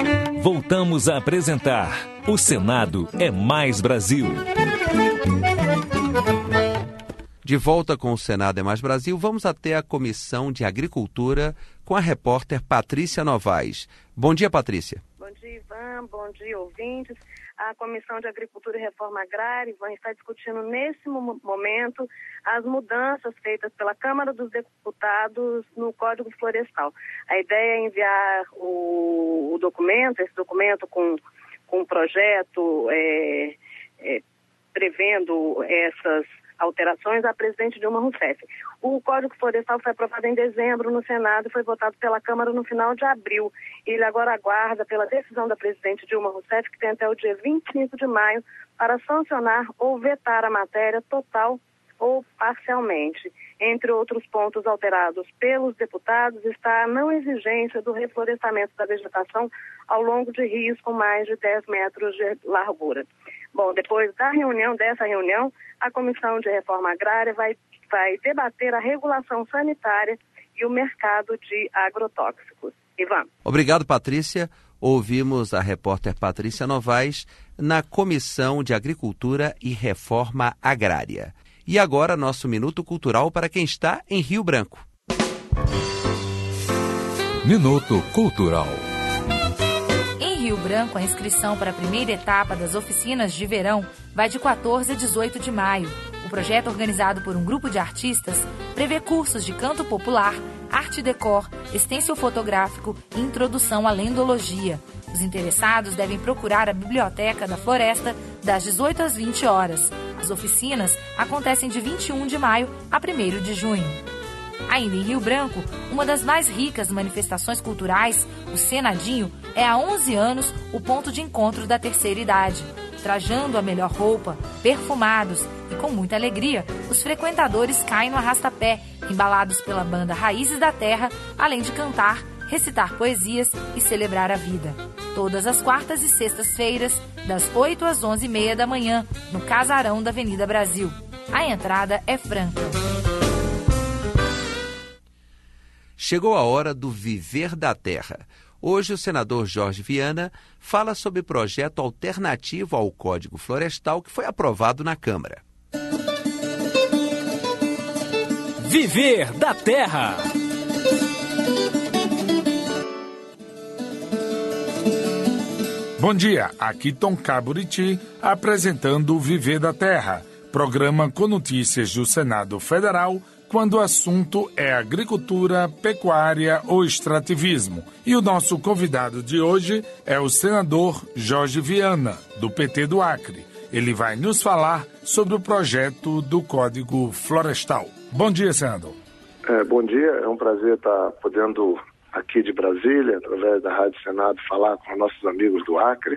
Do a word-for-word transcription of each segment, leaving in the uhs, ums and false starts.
Voltamos a apresentar O Senado é Mais Brasil. De volta com o Senado é Mais Brasil, vamos até a Comissão de Agricultura com a repórter Patrícia Novaes. Bom dia, Patrícia. Bom dia, Ivan. Bom dia, ouvintes. A Comissão de Agricultura e Reforma Agrária, Ivan, está discutindo nesse momento as mudanças feitas pela Câmara dos Deputados no Código Florestal. A ideia é enviar o, o documento, esse documento com, com um projeto é, é, prevendo essas alterações à presidente Dilma Rousseff. O Código Florestal foi aprovado em dezembro no Senado e foi votado pela Câmara no final de abril. Ele agora aguarda pela decisão da presidente Dilma Rousseff, que tem até o dia vinte e cinco de maio, para sancionar ou vetar a matéria total ou parcialmente. Entre outros pontos alterados pelos deputados está a não exigência do reflorestamento da vegetação ao longo de rios com mais de dez metros de largura. Bom, depois da reunião, dessa reunião, a Comissão de Reforma Agrária vai, vai debater a regulação sanitária e o mercado de agrotóxicos. Ivan. Obrigado, Patrícia. Ouvimos a repórter Patrícia Novaes na Comissão de Agricultura e Reforma Agrária. E agora, nosso Minuto Cultural para quem está em Rio Branco. Minuto Cultural. Em Rio Branco, a inscrição para a primeira etapa das oficinas de verão vai de quatorze a dezoito de maio. O projeto, organizado por um grupo de artistas, prevê cursos de canto popular, arte decor, estêncil fotográfico e introdução à lendologia. Os interessados devem procurar a Biblioteca da Floresta das dezoito às vinte horas. As oficinas acontecem de vinte e um de maio a primeiro de junho. Ainda em Rio Branco, uma das mais ricas manifestações culturais, o Senadinho, é há onze anos o ponto de encontro da terceira idade. Trajando a melhor roupa, perfumados e com muita alegria, os frequentadores caem no arrastapé, embalados pela banda Raízes da Terra, além de cantar, recitar poesias e celebrar a vida. Todas as quartas e sextas-feiras, das oito às onze e meia da manhã, no Casarão da Avenida Brasil. A entrada é franca. Chegou a hora do Viver da Terra. Hoje o senador Jorge Viana fala sobre o projeto alternativo ao Código Florestal que foi aprovado na Câmara. Viver da Terra. Bom dia, aqui Tom Caburiti apresentando o Viver da Terra, programa com notícias do Senado Federal quando o assunto é agricultura, pecuária ou extrativismo. E o nosso convidado de hoje é o senador Jorge Viana, do P T do Acre. Ele vai nos falar sobre o projeto do Código Florestal. Bom dia, senador. É, bom dia, é um prazer estar podendo aqui de Brasília, através da Rádio Senado, falar com nossos amigos do Acre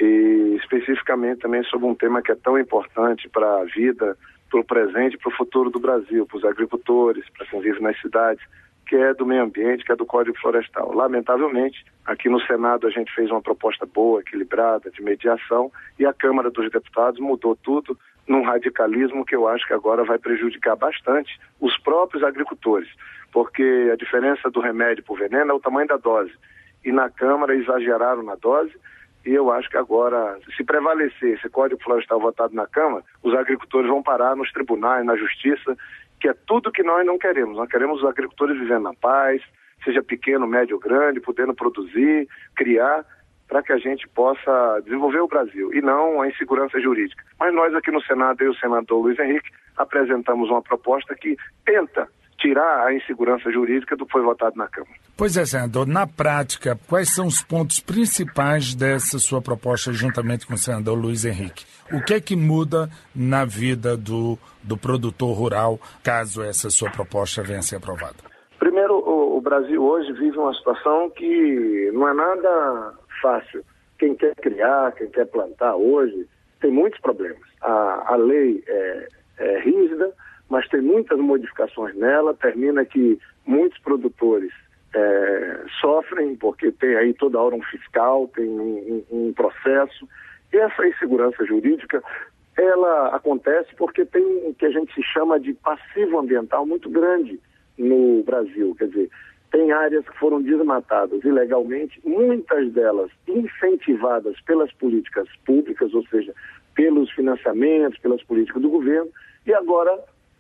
e especificamente também sobre um tema que é tão importante para a vida, para o presente e para o futuro do Brasil, para os agricultores, para quem vive nas cidades, que é do meio ambiente, que é do Código Florestal. Lamentavelmente, aqui no Senado a gente fez uma proposta boa, equilibrada, de mediação, e a Câmara dos Deputados mudou tudo num radicalismo que eu acho que agora vai prejudicar bastante os próprios agricultores, porque a diferença do remédio para o veneno é o tamanho da dose. E na Câmara exageraram na dose, e eu acho que agora, se prevalecer esse Código Florestal votado na Câmara, os agricultores vão parar nos tribunais, na Justiça, que é tudo que nós não queremos. Nós queremos os agricultores vivendo na paz, seja pequeno, médio ou grande, podendo produzir, criar, para que a gente possa desenvolver o Brasil, e não a insegurança jurídica. Mas nós aqui no Senado, eu e o senador Luiz Henrique, apresentamos uma proposta que tenta tirar a insegurança jurídica do que foi votado na Câmara. Pois é, senador, na prática, quais são os pontos principais dessa sua proposta juntamente com o senador Luiz Henrique? O que é que muda na vida do, do produtor rural, caso essa sua proposta venha a ser aprovada? Primeiro, o, o Brasil hoje vive uma situação que não é nada fácil. Quem quer criar, quem quer plantar hoje, tem muitos problemas. A, a lei é, é rígida, mas tem muitas modificações nela, termina que muitos produtores é, sofrem, porque tem aí toda hora um fiscal, tem um, um, um processo. E essa insegurança jurídica, ela acontece porque tem o que a gente se chama de passivo ambiental muito grande no Brasil. Quer dizer, tem áreas que foram desmatadas ilegalmente, muitas delas incentivadas pelas políticas públicas, ou seja, pelos financiamentos, pelas políticas do governo, e agora,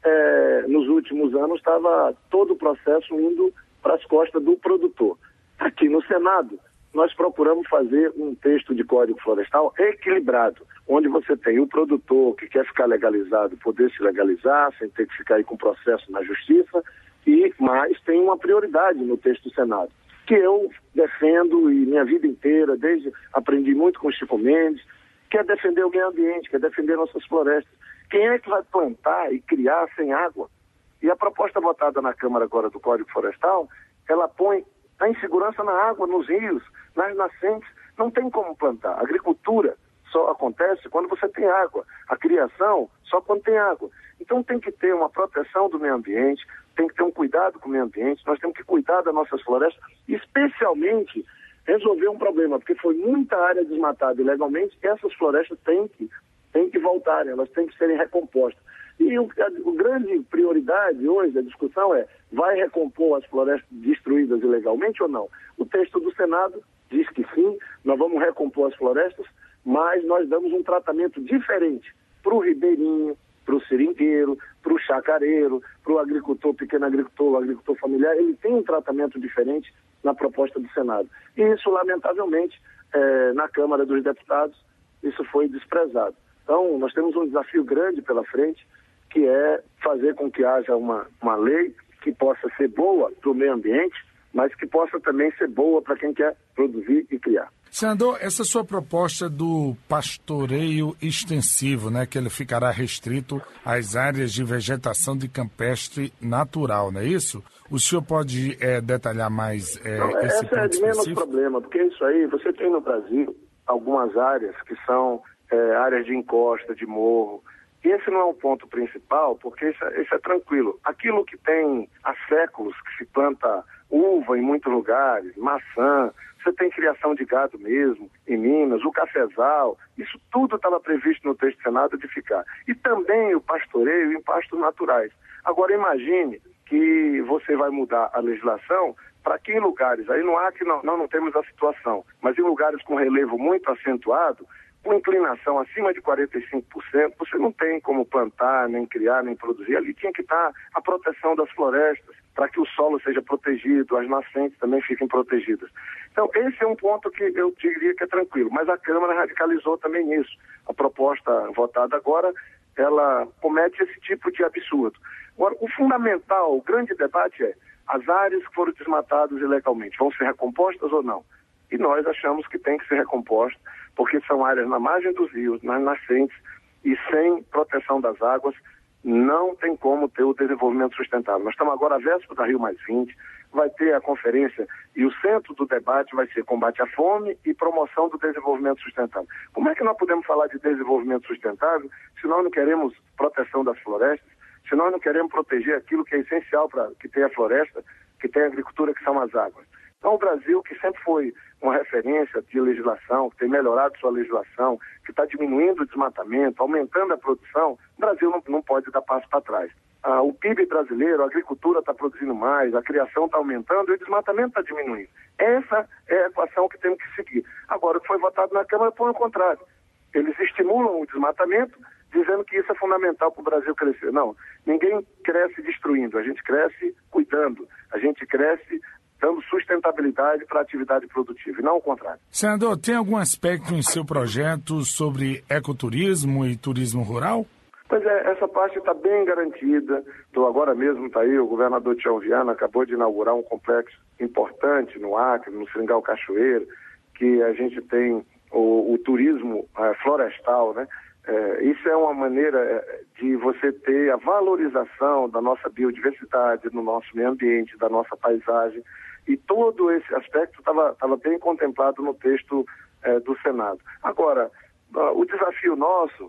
é, nos últimos anos, estava todo o processo indo para as costas do produtor. Aqui no Senado, nós procuramos fazer um texto de Código Florestal equilibrado, onde você tem o produtor que quer ficar legalizado, poder se legalizar, sem ter que ficar aí com processo na justiça, e mais tem uma prioridade no texto do Senado, que eu defendo e minha vida inteira, desde aprendi muito com o Chico Mendes, que é defender o meio ambiente, que é defender nossas florestas. Quem é que vai plantar e criar sem água? E a proposta votada na Câmara agora do Código Florestal, ela põe a insegurança na água, nos rios, nas nascentes. Não tem como plantar. A agricultura só acontece quando você tem água. A criação só quando tem água. Então tem que ter uma proteção do meio ambiente, tem que ter um cuidado com o meio ambiente, nós temos que cuidar das nossas florestas, especialmente resolver um problema, porque foi muita área desmatada ilegalmente, e essas florestas têm que, têm que voltarem, elas têm que serem recompostas. E o, a, a grande prioridade hoje da discussão é, vai recompor as florestas destruídas ilegalmente ou não? O texto do Senado diz que sim, nós vamos recompor as florestas, mas nós damos um tratamento diferente para o ribeirinho, para o seringueiro, para o chacareiro, para o agricultor, pequeno agricultor, o agricultor familiar. Ele tem um tratamento diferente na proposta do Senado. E isso, lamentavelmente, é, na Câmara dos Deputados, isso foi desprezado. Então, nós temos um desafio grande pela frente, que é fazer com que haja uma, uma lei que possa ser boa para o meio ambiente, mas que possa também ser boa para quem quer produzir e criar. Senador, essa sua proposta do pastoreio extensivo, né, que ele ficará restrito às áreas de vegetação de campestre natural, não é isso? O senhor pode é, detalhar mais é, não, esse ponto ponto é de menos específico? problema, porque isso aí, você tem no Brasil algumas áreas que são é, áreas de encosta, de morro. E esse não é o ponto principal, porque isso, isso é tranquilo. Aquilo que tem há séculos, que se planta uva em muitos lugares, maçã, você tem criação de gado mesmo, em Minas, o cafezal, isso tudo estava previsto no texto do Senado de ficar. E também o pastoreio em pastos naturais. Agora imagine que você vai mudar a legislação para que em lugares, aí no Acre não, não, não temos a situação, mas em lugares com relevo muito acentuado, com inclinação acima de quarenta e cinco por cento, você não tem como plantar, nem criar, nem produzir. Ali tinha que estar a proteção das florestas, para que o solo seja protegido, as nascentes também fiquem protegidas. Então, esse é um ponto que eu diria que é tranquilo, mas a Câmara radicalizou também isso. A proposta votada agora, ela comete esse tipo de absurdo. Agora, o fundamental, o grande debate é, as áreas que foram desmatadas ilegalmente, vão ser recompostas ou não? E nós achamos que tem que ser recomposta, porque são áreas na margem dos rios, nas nascentes, e sem proteção das águas, não tem como ter o desenvolvimento sustentável. Nós estamos agora à véspera da Rio mais vinte, vai ter a conferência, e o centro do debate vai ser combate à fome e promoção do desenvolvimento sustentável. Como é que nós podemos falar de desenvolvimento sustentável se nós não queremos proteção das florestas, se nós não queremos proteger aquilo que é essencial para que tenha a floresta, que tenha a agricultura, que são as águas? Então, o Brasil, que sempre foi uma referência de legislação, que tem melhorado sua legislação, que está diminuindo o desmatamento, aumentando a produção, o Brasil não, não pode dar passo para trás. Ah, o P I B brasileiro, a agricultura está produzindo mais, a criação está aumentando e o desmatamento está diminuindo. Essa é a equação que temos que seguir. Agora, o que foi votado na Câmara foi o contrário. Eles estimulam o desmatamento, dizendo que isso é fundamental para o Brasil crescer. Não, ninguém cresce destruindo, a gente cresce cuidando, a gente cresce dando sustentabilidade para a atividade produtiva, e não o contrário. Senador, tem algum aspecto em seu projeto sobre ecoturismo e turismo rural? Pois é, essa parte está bem garantida. Então, agora mesmo está aí, o governador Tião Viana acabou de inaugurar um complexo importante no Acre, no Seringal Cachoeiro, que a gente tem o, o turismo é, florestal, né? É, isso é uma maneira de você ter a valorização da nossa biodiversidade, do nosso meio ambiente, da nossa paisagem, e todo esse aspecto estava bem contemplado no texto é, do Senado. Agora, uh, o desafio nosso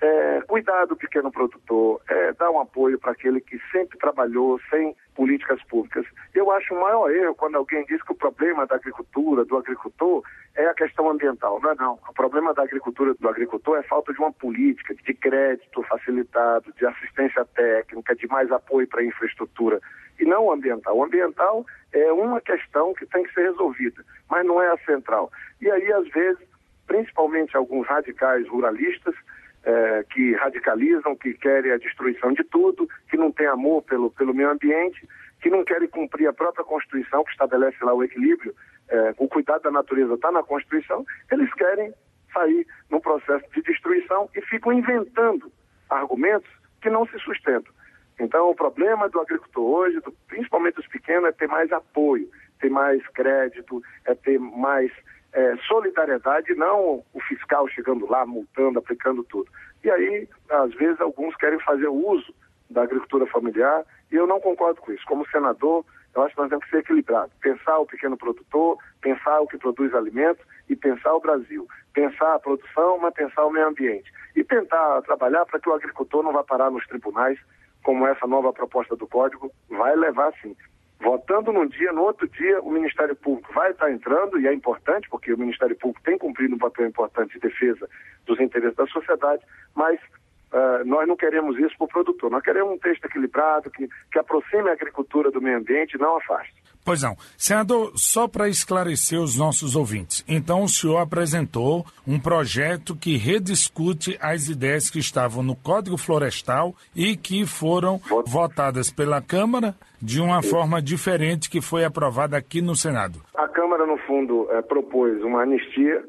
é cuidar do pequeno produtor, é dar um apoio para aquele que sempre trabalhou sem políticas públicas. Eu acho o maior erro quando alguém diz que o problema da agricultura, do agricultor, é a questão ambiental. Não é não. O problema da agricultura, do agricultor, é falta de uma política de crédito facilitado, de assistência técnica, de mais apoio para a infraestrutura. e não o ambiental. O ambiental é uma questão que tem que ser resolvida, mas não é a central. E aí, às vezes, principalmente alguns radicais ruralistas, é, que radicalizam, que querem a destruição de tudo, que não têm amor pelo, pelo meio ambiente, que não querem cumprir a própria Constituição, que estabelece lá o equilíbrio, é, o cuidado da natureza está na Constituição, eles querem sair num processo de destruição e ficam inventando argumentos que não se sustentam. Então, o problema do agricultor hoje, do, principalmente dos pequenos, é ter mais apoio, ter mais crédito, é ter mais é, solidariedade, não o fiscal chegando lá, multando, aplicando tudo. E aí, às vezes, alguns querem fazer uso da agricultura familiar, e eu não concordo com isso. Como senador, eu acho que nós temos que ser equilibrados. Pensar o pequeno produtor, pensar o que produz alimentos e pensar o Brasil. Pensar a produção, mas pensar o meio ambiente. E tentar trabalhar para que o agricultor não vá parar nos tribunais, como essa nova proposta do Código vai levar, sim. Votando num dia, no outro dia, o Ministério Público vai estar entrando, e é importante, porque o Ministério Público tem cumprido um papel importante de defesa dos interesses da sociedade, mas uh, nós não queremos isso para o produtor. Nós queremos um texto equilibrado, que, que aproxime a agricultura do meio ambiente e não afaste. Pois não. Senador, só para esclarecer os nossos ouvintes, então o senhor apresentou um projeto que rediscute as ideias que estavam no Código Florestal e que foram Vot... votadas pela Câmara de uma Isso. forma diferente que foi aprovada aqui no Senado. A Câmara, no fundo, é, propôs uma anistia,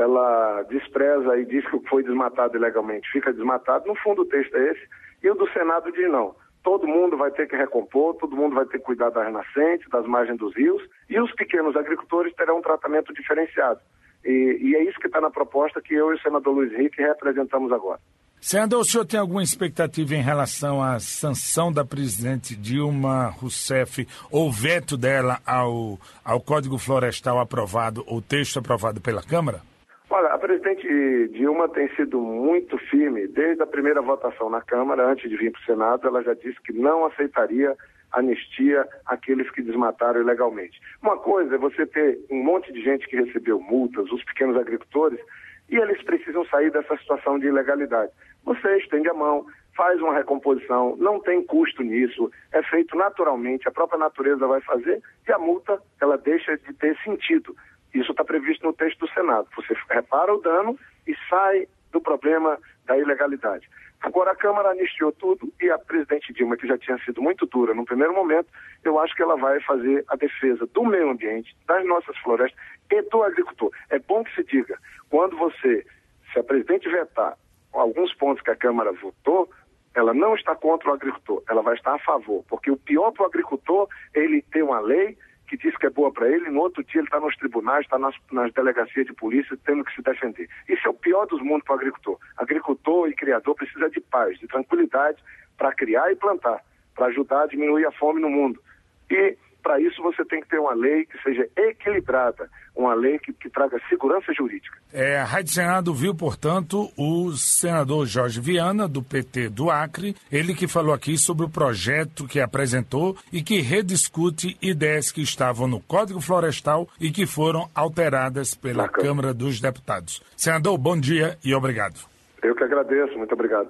ela despreza e diz que o que foi desmatado ilegalmente fica desmatado. No fundo, o texto é esse, e o do Senado diz não. Todo mundo vai ter que recompor, todo mundo vai ter que cuidar das nascentes, das margens dos rios, e os pequenos agricultores terão um tratamento diferenciado. E, e é isso que está na proposta que eu e o senador Luiz Henrique representamos agora. Senador, o senhor tem alguma expectativa em relação à sanção da presidente Dilma Rousseff ou veto dela ao, ao Código Florestal aprovado, ou texto aprovado pela Câmara? Olha, a presidente Dilma tem sido muito firme desde a primeira votação na Câmara, antes de vir para o Senado. Ela já disse que não aceitaria anistia àqueles que desmataram ilegalmente. Uma coisa é você ter um monte de gente que recebeu multas, os pequenos agricultores, e eles precisam sair dessa situação de ilegalidade. Você estende a mão, faz uma recomposição, não tem custo nisso, é feito naturalmente, a própria natureza vai fazer, e a multa, ela deixa de ter sentido. Isso está previsto no texto do Senado. Você repara o dano e sai do problema da ilegalidade. Agora, a Câmara anistiou tudo e a presidente Dilma, que já tinha sido muito dura no primeiro momento, eu acho que ela vai fazer a defesa do meio ambiente, das nossas florestas e do agricultor. É bom que se diga, quando você, se a presidente vetar alguns pontos que a Câmara votou, ela não está contra o agricultor, ela vai estar a favor, porque o pior para o agricultor é ele ter uma lei que diz que é boa para ele, no outro dia ele está nos tribunais, está nas, nas delegacias de polícia, tendo que se defender. Isso é o pior dos mundos para o agricultor. Agricultor e criador precisa de paz, de tranquilidade para criar e plantar, para ajudar a diminuir a fome no mundo. E para isso você tem que ter uma lei que seja equilibrada, uma lei que, que traga segurança jurídica. É, a Rádio Senado viu, portanto, o senador Jorge Viana, do P T do Acre, ele que falou aqui sobre o projeto que apresentou e que rediscute ideias que estavam no Código Florestal e que foram alteradas pela Bacana. Câmara dos Deputados. Senador, bom dia e obrigado. Eu que agradeço, muito obrigado.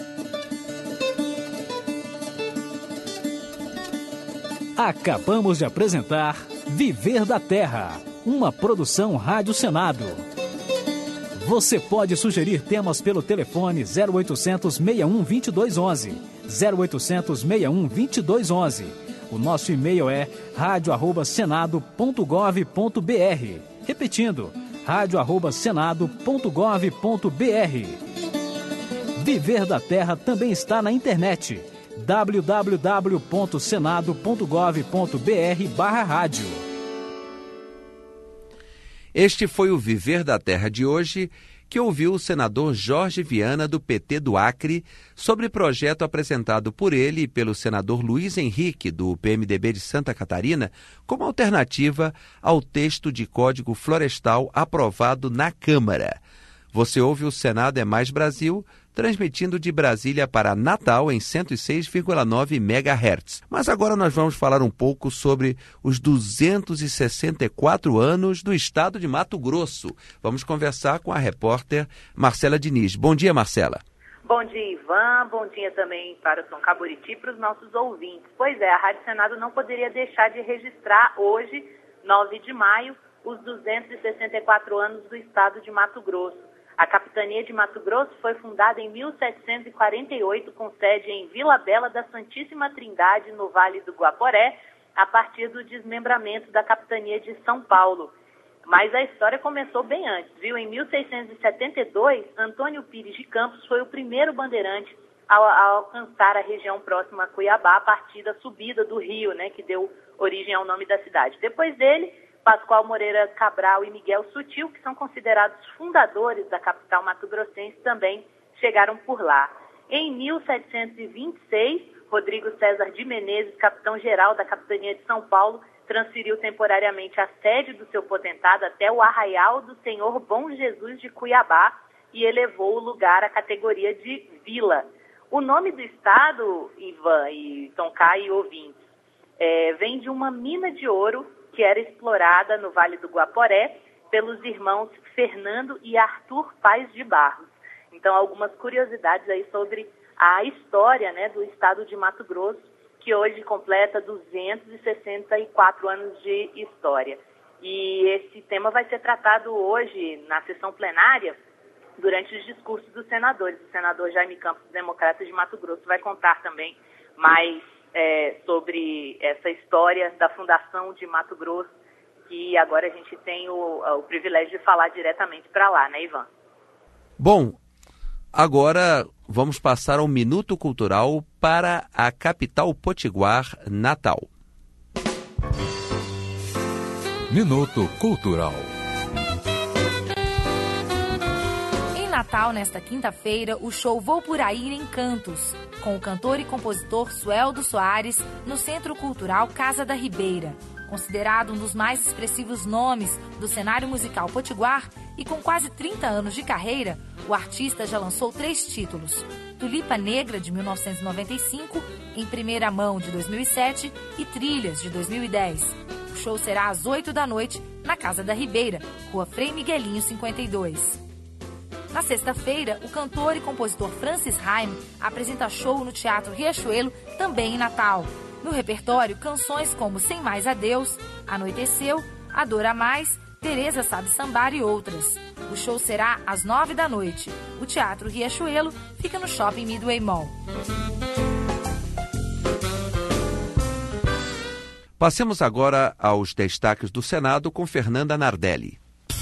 Acabamos de apresentar Viver da Terra, uma produção Rádio Senado. Você pode sugerir temas pelo telefone zero oitocentos, sessenta e um, vinte e dois, onze, zero oitocentos, sessenta e um, vinte e dois, onze. O nosso e-mail é rádio arroba senado ponto gov ponto br. Repetindo, rádio arroba senado ponto gov ponto br. Viver da Terra também está na internet. w w w ponto senado ponto gov ponto br barra rádio. Este foi o Viver da Terra de hoje, que ouviu o senador Jorge Viana, do P T do Acre, sobre projeto apresentado por ele e pelo senador Luiz Henrique, do P M D B de Santa Catarina, como alternativa ao texto de Código Florestal aprovado na Câmara. Você ouve o Senado é Mais Brasil, transmitindo de Brasília para Natal em cento e seis vírgula nove megahertz. Mas agora nós vamos falar um pouco sobre os duzentos e sessenta e quatro anos do estado de Mato Grosso. Vamos conversar com a repórter Marcela Diniz. Bom dia, Marcela. Bom dia, Ivan. Bom dia também para o Tom Caburiti e para os nossos ouvintes. Pois é, a Rádio Senado não poderia deixar de registrar hoje, nove de maio, os duzentos e sessenta e quatro anos do estado de Mato Grosso. A capitania de Mato Grosso foi fundada em mil setecentos e quarenta e oito, com sede em Vila Bela da Santíssima Trindade, no Vale do Guaporé, a partir do desmembramento da capitania de São Paulo. Mas a história começou bem antes, viu? Em mil seiscentos e setenta e dois, Antônio Pires de Campos foi o primeiro bandeirante a, a alcançar a região próxima a Cuiabá, a partir da subida do rio, né, que deu origem ao nome da cidade. Depois dele, Pascoal Moreira Cabral e Miguel Sutil, que são considerados fundadores da capital mato-grossense, também chegaram por lá. Em mil setecentos e vinte e seis, Rodrigo César de Menezes, capitão-geral da capitania de São Paulo, transferiu temporariamente a sede do seu potentado até o Arraial do Senhor Bom Jesus de Cuiabá e elevou o lugar à categoria de vila. O nome do estado, Ivan e Tonkai e ouvintes, é, vem de uma mina de ouro que era explorada no Vale do Guaporé pelos irmãos Fernando e Arthur Paes de Barros. Então, algumas curiosidades aí sobre a história, né, do estado de Mato Grosso, que hoje completa duzentos e sessenta e quatro anos de história. E esse tema vai ser tratado hoje na sessão plenária, durante os discursos dos senadores. O senador Jaime Campos, democrata de Mato Grosso, vai contar também mais é, sobre essa história da fundação de Mato Grosso, que agora a gente tem o, o privilégio de falar diretamente para lá, né, Ivan? Bom, agora vamos passar ao Minuto Cultural para a capital potiguar, Natal. Minuto Cultural. Em Natal, nesta quinta-feira, o show Vou Por Aí em Cantos, com o cantor e compositor Sueldo Soares, no Centro Cultural Casa da Ribeira. Considerado um dos mais expressivos nomes do cenário musical potiguar e com quase trinta anos de carreira, o artista já lançou três títulos: Tulipa Negra, de mil novecentos e noventa e cinco, Em Primeira Mão, de dois mil e sete e Trilhas, de dois mil e dez. O show será às oito da noite, na Casa da Ribeira, Rua Frei Miguelinho, cinquenta e dois. Na sexta-feira, o cantor e compositor Francis Haim apresenta show no Teatro Riachuelo, também em Natal. No repertório, canções como Sem Mais Adeus, Anoiteceu, Adora Mais, Tereza Sabe Sambar e outras. O show será às nove da noite. O Teatro Riachuelo fica no Shopping Midway Mall. Passemos agora aos destaques do Senado com Fernanda Nardelli.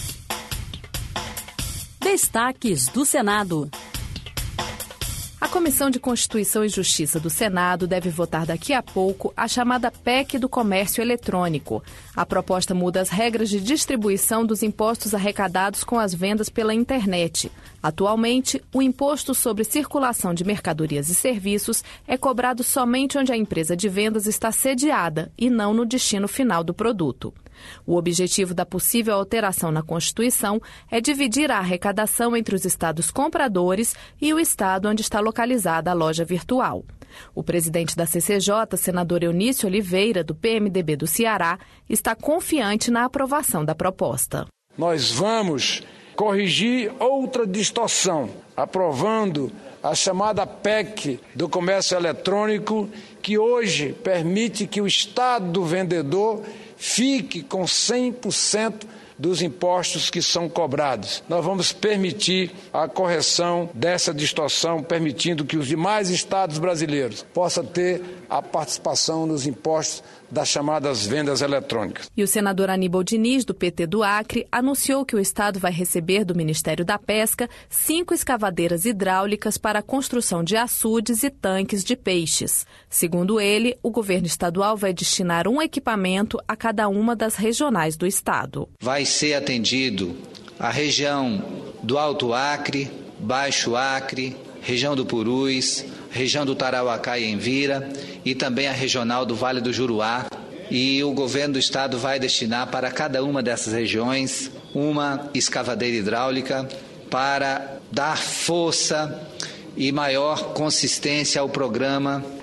Destaques do Senado. A Comissão de Constituição e Justiça do Senado deve votar daqui a pouco a chamada P E C do Comércio Eletrônico. A proposta muda as regras de distribuição dos impostos arrecadados com as vendas pela internet. Atualmente, o imposto sobre circulação de mercadorias e serviços é cobrado somente onde a empresa de vendas está sediada e não no destino final do produto. O objetivo da possível alteração na Constituição é dividir a arrecadação entre os estados compradores e o estado onde está localizada a loja virtual. O presidente da C C J, senador Eunício Oliveira, do P M D B do Ceará, está confiante na aprovação da proposta. Nós vamos corrigir outra distorção, aprovando a chamada P E C do comércio eletrônico, que hoje permite que o estado do vendedor fique com cem por cento dos impostos que são cobrados. Nós vamos permitir a correção dessa distorção, permitindo que os demais estados brasileiros possam ter a participação nos impostos das chamadas vendas eletrônicas. E o senador Aníbal Diniz, do P T do Acre, anunciou que o estado vai receber do Ministério da Pesca cinco escavadeiras hidráulicas para a construção de açudes e tanques de peixes. Segundo ele, o governo estadual vai destinar um equipamento a cada uma das regionais do estado. Vai ser atendido a região do Alto Acre, Baixo Acre, região do Purus, região do Tarauacá e Envira e também a regional do Vale do Juruá. E o governo do estado vai destinar para cada uma dessas regiões uma escavadeira hidráulica para dar força e maior consistência ao programa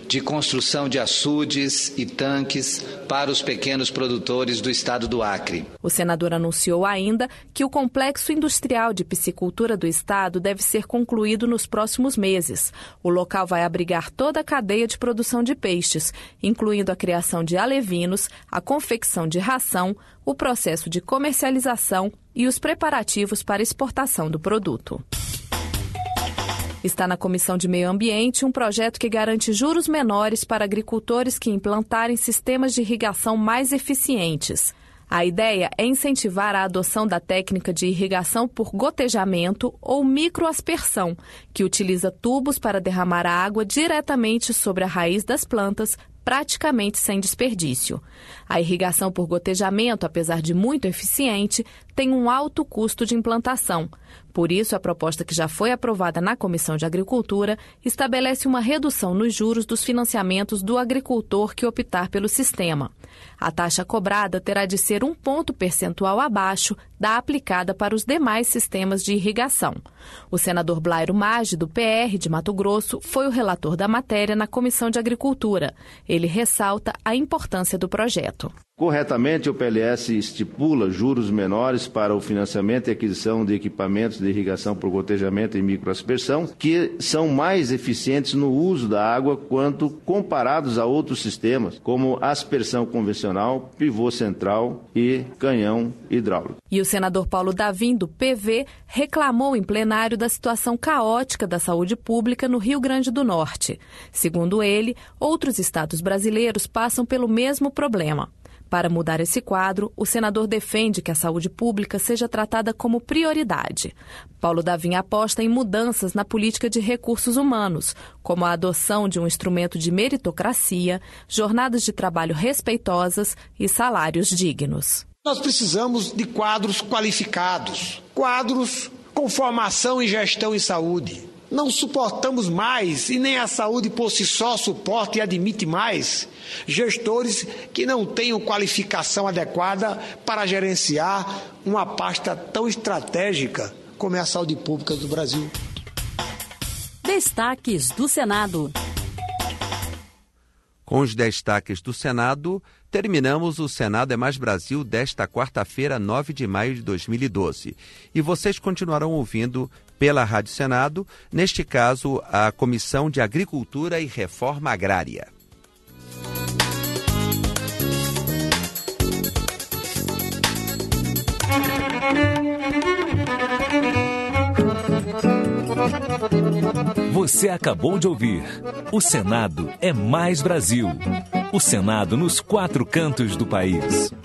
de construção de açudes e tanques para os pequenos produtores do estado do Acre. O senador anunciou ainda que o complexo industrial de piscicultura do estado deve ser concluído nos próximos meses. O local vai abrigar toda a cadeia de produção de peixes, incluindo a criação de alevinos, a confecção de ração, o processo de comercialização e os preparativos para exportação do produto. Está na Comissão de Meio Ambiente um projeto que garante juros menores para agricultores que implantarem sistemas de irrigação mais eficientes. A ideia é incentivar a adoção da técnica de irrigação por gotejamento ou microaspersão, que utiliza tubos para derramar a água diretamente sobre a raiz das plantas, praticamente sem desperdício. A irrigação por gotejamento, apesar de muito eficiente, tem um alto custo de implantação. Por isso, a proposta que já foi aprovada na Comissão de Agricultura estabelece uma redução nos juros dos financiamentos do agricultor que optar pelo sistema. A taxa cobrada terá de ser um ponto percentual abaixo da aplicada para os demais sistemas de irrigação. O senador Blairo Maggi, do P R de Mato Grosso, foi o relator da matéria na Comissão de Agricultura. Ele ressalta a importância do projeto. Corretamente, o P L S estipula juros menores para o financiamento e aquisição de equipamentos de irrigação por gotejamento e microaspersão, que são mais eficientes no uso da água quanto comparados a outros sistemas, como aspersão convencional, pivô central e canhão hidráulico. E o senador Paulo Davim, do P V, reclamou em plenário da situação caótica da saúde pública no Rio Grande do Norte. Segundo ele, outros estados brasileiros passam pelo mesmo problema. Para mudar esse quadro, o senador defende que a saúde pública seja tratada como prioridade. Paulo Davim aposta em mudanças na política de recursos humanos, como a adoção de um instrumento de meritocracia, jornadas de trabalho respeitosas e salários dignos. Nós precisamos de quadros qualificados, quadros com formação em gestão em saúde. Não suportamos mais, e nem a saúde por si só suporta e admite mais, gestores que não tenham qualificação adequada para gerenciar uma pasta tão estratégica como é a saúde pública do Brasil. Destaques do Senado. Com os destaques do Senado, terminamos o Senado é Mais Brasil desta quarta-feira, nove de maio de dois mil e doze. E vocês continuarão ouvindo pela Rádio Senado, neste caso, a Comissão de Agricultura e Reforma Agrária. Você acabou de ouvir O Senado é Mais Brasil. O Senado nos quatro cantos do país.